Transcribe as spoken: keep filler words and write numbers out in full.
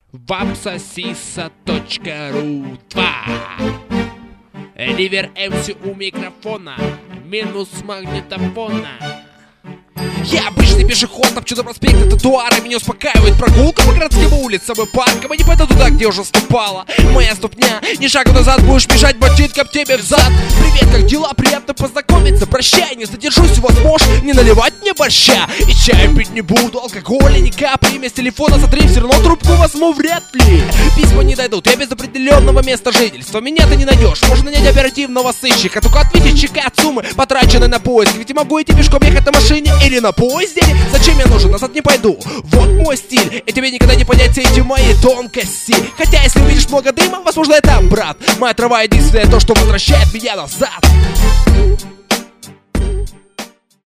вапсосиса точка ру два. Ривер эм си у микрофона, минус магнитофона. Я обычный пешеход, топчу до проспекта тротуара. Меня успокаивает прогулка по городским улицам и паркам. И не пойду туда, где уже ступала моя ступня. Ни шагу назад, будешь бежать ботинком тебе в зад. Привет, как дела? Приятно познакомиться. Прощай, не задержусь, у вас можешь не наливать мне борща. И чай пить не буду, алкоголя ни капли. Имя с телефона смотри, все равно трубку возьму вряд ли. Письма не дойдут, я без определенного места жительства. Меня ты не найдешь, можно нанять оперативного сыщика. Только ответить чека от суммы, потраченной на поиск. Ведь я могу идти пешком, ехать на машине или на поезде. Зачем я нужен? Назад не пойду. Вот мой стиль, и тебе никогда не понять все эти мои тонкости. Хотя если увидишь много дыма, возможно это брат. Моя трава единственное то, что возвращает меня назад.